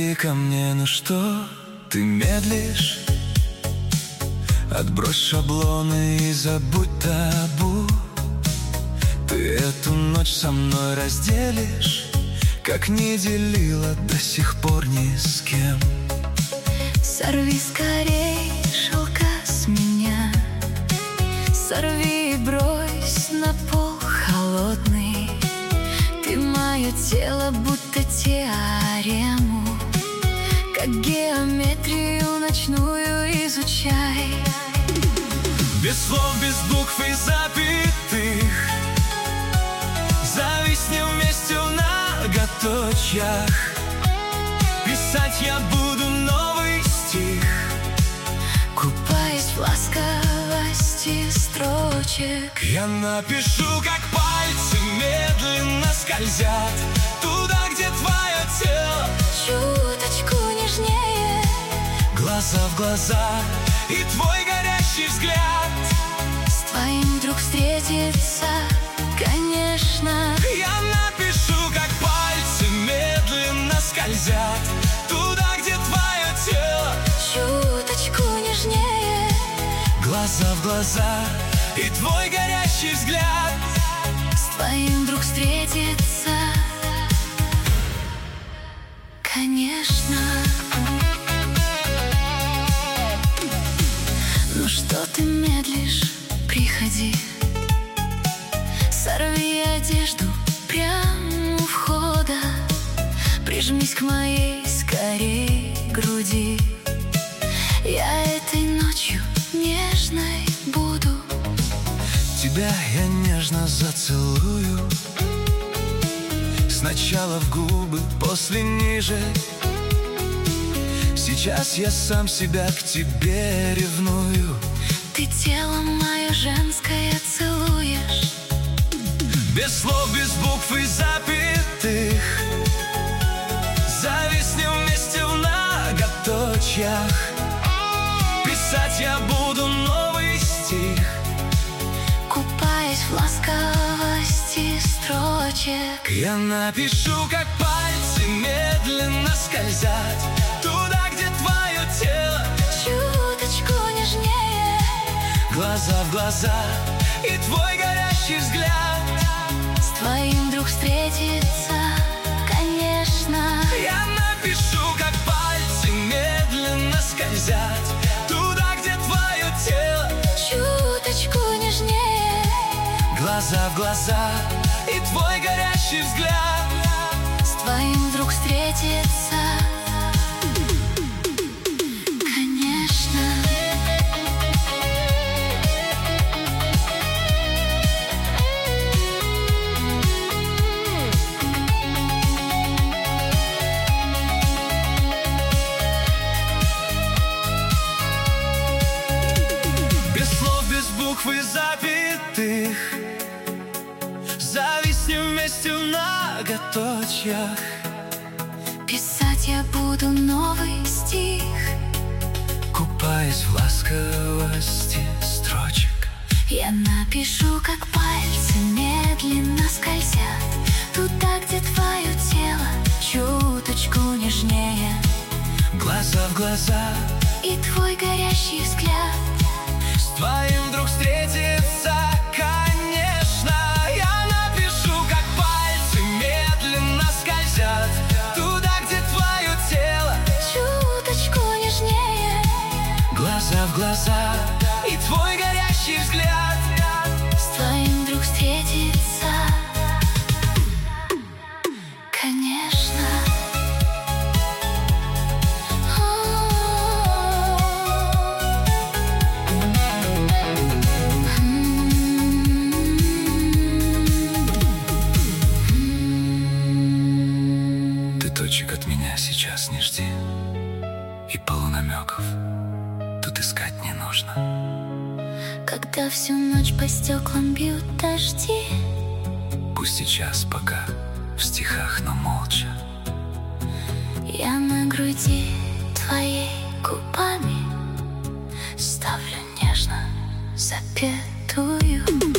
Подойди ко мне, ну что ты медлишь? Отбрось шаблоны и забудь табу. Ты эту ночь со мной разделишь, как не делила до сих пор ни с кем. Сорви скорей шелка с меня, сорви и брось на пол холодный. Ты мое тело, будто теорему, как геометрию ночную изучай. Без слов, без букв и запятых зависнем вместе в многоточиях. Писать я буду новый стих, купаясь в ласковости строчек. Я напишу, как пальцы медленно скользят туда, где твое тело, чуточку нежнее, глаза в глаза и твой горящий взгляд. С твоим вдруг встретиться, конечно. Я напишу, как пальцы медленно скользят туда, где твое тело, чуточку нежнее, глаза в глаза и твой горящий взгляд. с твоим вдруг встретиться, конечно. Ну что ты медлишь, приходи, сорви одежду прямо у входа, прижмись к моей скорей груди. Я этой ночью нежной буду. Тебя я нежно зацелую, сначала в губы, после ниже. Сейчас я сам себя к тебе ревную. Ты тело мое женское целуешь. Без слов, без букв и запятых зависнем вместе в многоточиях. Писать я буду новый стих, Купаясь в ласковости строчек. я напишу, как пальцы медленно скользят туда, где твое тело, Чуточку нежнее, глаза в глаза и твой горящий взгляд. с твоим вдруг встретиться, конечно. Я напишу, как пальцы медленно скользят туда, где твое тело, Чуточку нежнее, глаза в глаза и твой горящий взгляд. с твоим вдруг встретиться, конечно. Без слов, без букв и запятых зависнем вместе в многоточиях. Писать я буду новый стих, Купаясь в ласковости строчек. я напишу, как пальцы медленно скользят туда, где твое тело, чуточку нежнее, Глаза в глаза и твой горящий взгляд. с твоим вдруг встретиться, конечно. Я напишу, как пальцы медленно скользят туда, где твое тело, Чуточку нежнее, глаза в глаза и твой горящий взгляд. с твоим вдруг встретиться, конечно. Ты точек от меня сейчас не жди, и полунамеков тут искать не нужно. Когда всю ночь по стеклам бьют дожди, Пусть сейчас пока в стихах, но молча. я на груди твоей губами ставлю нежно запетую.